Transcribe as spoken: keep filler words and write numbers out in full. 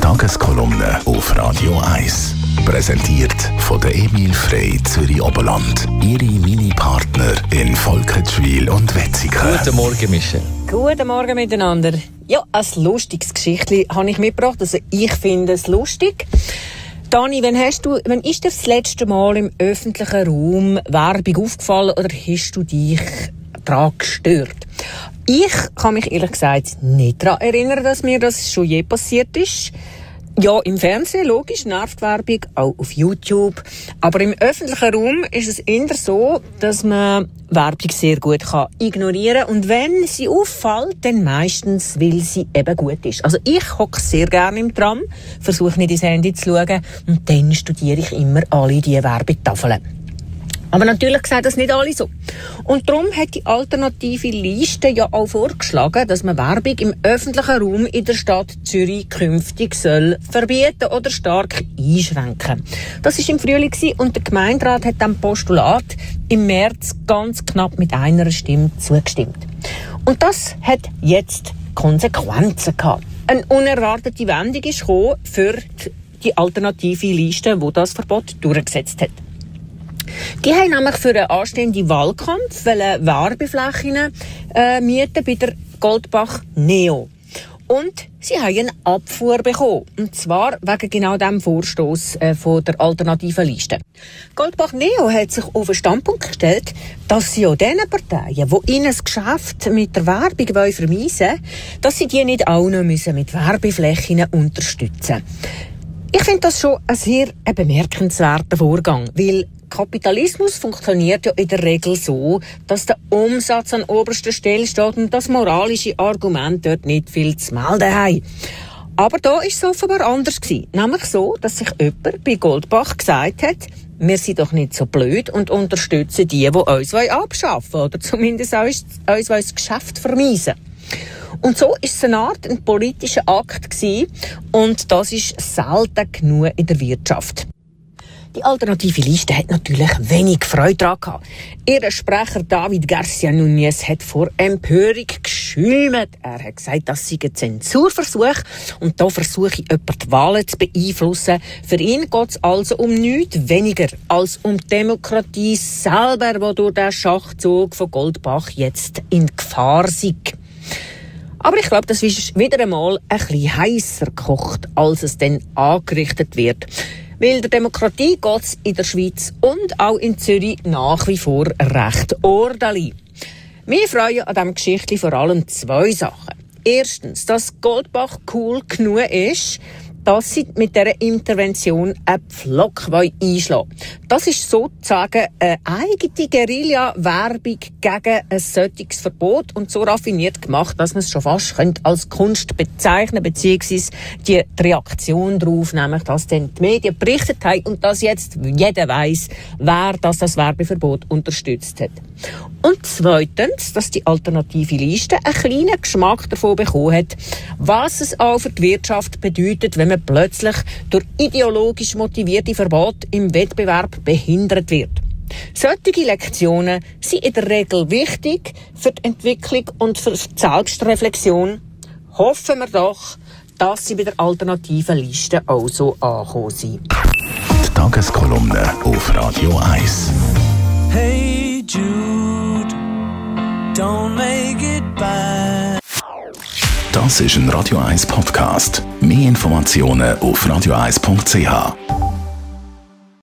Tageskolumne auf Radio eins. Präsentiert von der Emil Frey Zürich Oberland. Ihre Mini-Partner in Volketschwil und Wetzikon. Guten Morgen, Michel. Guten Morgen miteinander. Ja, ein lustiges Geschichtchen habe ich mitgebracht. Also ich finde es lustig. Dani, wann, hast du, wann ist dir das letzte Mal im öffentlichen Raum Werbung aufgefallen oder hast du dich daran gestört? Ich kann mich ehrlich gesagt nicht daran erinnern, dass mir das schon je passiert ist. Ja, im Fernsehen, logisch, nervt Werbung, auch auf YouTube. Aber im öffentlichen Raum ist es eher so, dass man Werbung sehr gut kann ignorieren kann. Und wenn sie auffällt, dann meistens, weil sie eben gut ist. Also ich hocke sehr gerne im Tram, versuche nicht ins Handy zu schauen und dann studiere ich immer alle diese Werbetafeln. Aber natürlich sehen das nicht alle so. Und darum hat die alternative Liste ja auch vorgeschlagen, dass man Werbung im öffentlichen Raum in der Stadt Zürich künftig soll verbieten oder stark einschränken. Das war im Frühling und der Gemeinderat hat dem Postulat im März ganz knapp mit einer Stimme zugestimmt. Und das hat jetzt Konsequenzen gehabt. Eine unerwartete Wendung ist gekommen für die alternative Liste, die das Verbot durchgesetzt hat. Die haben nämlich für einen anstehenden Wahlkampf Werbeflächen äh, mieten bei der Goldbach Neo. Und sie haben eine Abfuhr bekommen. Und zwar wegen genau diesem Vorstoss äh, von der alternativen Liste. Goldbach Neo hat sich auf den Standpunkt gestellt, dass sie auch diesen Parteien, die ihnen das Geschäft mit der Werbung vermeisen wollen, dass sie die nicht auch noch müssen mit Werbeflächen unterstützen müssen. Ich finde das schon ein sehr ein bemerkenswerter Vorgang, weil Kapitalismus funktioniert ja in der Regel so, dass der Umsatz an oberster Stelle steht und das moralische Argument dort nicht viel zu melden haben. Aber da ist es offenbar anders gewesen. Nämlich so, dass sich jemand bei Goldbach gesagt hat, wir sind doch nicht so blöd und unterstützen die, die uns abschaffen wollen, oder zumindest uns, uns das Geschäft vermeisen. Und so ist es eine Art ein politischer Akt gewesen, und das ist selten genug in der Wirtschaft. Die alternative Liste hat natürlich wenig Freude daran gehabt. Ihr Sprecher David Garcia Núñez hat vor Empörung geschäumt. Er hat gesagt, das sei ein Zensurversuch und da versuche ich jemanden die Wahlen zu beeinflussen. Für ihn geht es also um nichts weniger als um die Demokratie selber, die durch den Schachzug von Goldbach jetzt in Gefahr sei. Aber ich glaube, das ist wieder einmal ein bisschen heißer gekocht, als es dann angerichtet wird. Weil der Demokratie geht es in der Schweiz und auch in Zürich nach wie vor recht ordentlich. Wir freuen an diesem Geschichtli vor allem zwei Sachen. Erstens, dass Goldbach cool genug ist, dass sie mit dieser Intervention einen Pflock einschlagen wollen. Das ist sozusagen eine eigene Guerilla-Werbung gegen ein solches Verbot und so raffiniert gemacht, dass man es schon fast als Kunst bezeichnen könnte, beziehungsweise die Reaktion darauf, nämlich dass dann die Medien berichtet haben und dass jetzt jeder weiss, wer das, das Werbeverbot unterstützt hat. Und zweitens, dass die alternative Liste einen kleinen Geschmack davon bekommen hat, was es auch für die Wirtschaft bedeutet, wenn man plötzlich durch ideologisch motivierte Verbote im Wettbewerb behindert wird. Solche Lektionen sind in der Regel wichtig für die Entwicklung und für die Selbstreflexion. Hoffen wir doch, dass sie bei der alternativen Liste auch so angekommen sind. Die Tageskolumne auf Radio eins. Hey Jude, don't make it bad. Das ist ein Radio eins Podcast. Mehr Informationen auf radio eins punkt c h.